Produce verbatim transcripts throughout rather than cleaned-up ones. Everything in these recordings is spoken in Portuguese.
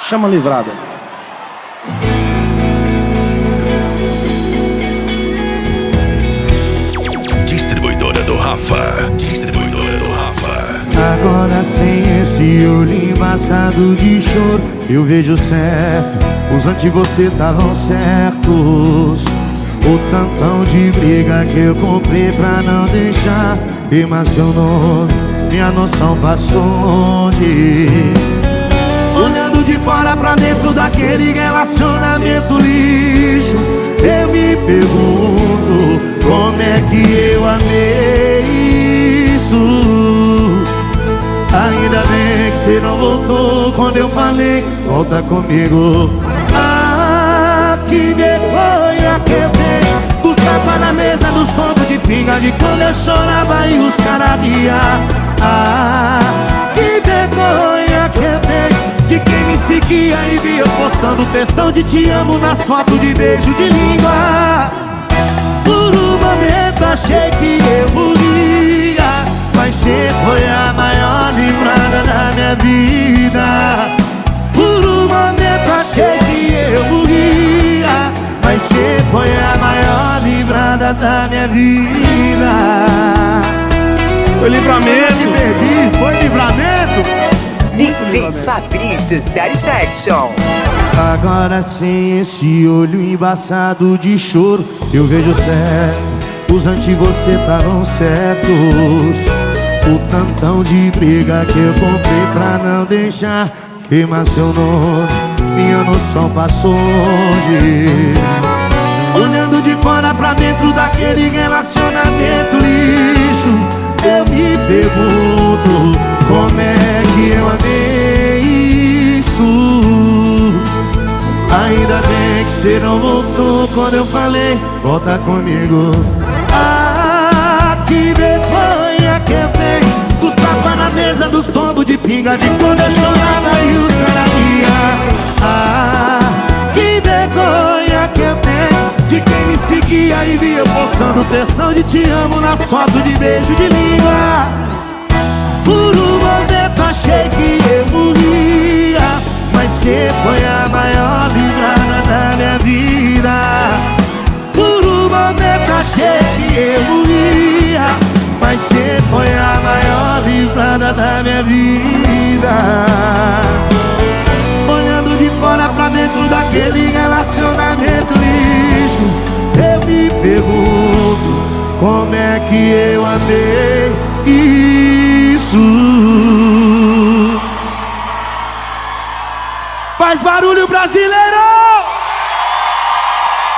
Chama Livrada. Distribuidora do Rafa. Distribuidora do Rafa. Agora sem esse olho embaçado de choro, eu vejo certo, os antes você estavam certos. O tantão de briga que eu comprei pra não deixar queimar seu nome, minha noção passou longe. Olhando de fora pra dentro daquele relacionamento lixo, eu me pergunto como é que eu amei isso. Ainda bem que você não voltou quando eu falei, volta comigo. Ah, que vergonha que eu tenho, dos tapas na mesa, dos pontos de pinga, de quando eu chorava e os caras riam. Ah, que vergonha que eu tenho, de quem me seguia e via eu postando textão de te amo nas fotos de beijo de língua. Por um momento achei que eu morria, mas você foi a maior livrada da minha vida. Por um momento achei que eu morria, mas você foi a maior livrada da minha vida. Foi livramento. Eu te perdi, foi livramento. D J Fabrício Satisfaction. Agora sem esse olho embaçado de choro, eu vejo certo, os antes você estavam certos. O tantão de briga que eu comprei pra não deixar queimar seu nome, minha noção passou longe. Olhando de fora pra dentro daquele relacionamento lixo, eu me pergunto como é que eu amei isso. Ainda bem que você não voltou quando eu falei, volta comigo. Ah, que vergonha que eu tenho, dos tapas na mesa, dos tombos de pinga, de quando eu chorava e os caras riam. Ah, que vergonha que eu tenho, de quem me seguia e via eu postando textão de te amo nas fotos de beijo de língua. Por um momento achei que eu morria, mas você foi a maior livrada da minha vida. Por um momento achei que eu morria, mas você foi a maior livrada da minha vida. Olhando de fora pra dentro daquele relacionamento lixo, eu me pergunto como é que eu amei isso. Faz barulho, brasileiro!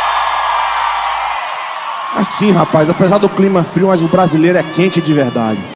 Assim, rapaz, apesar do clima frio, mas o brasileiro é quente de verdade.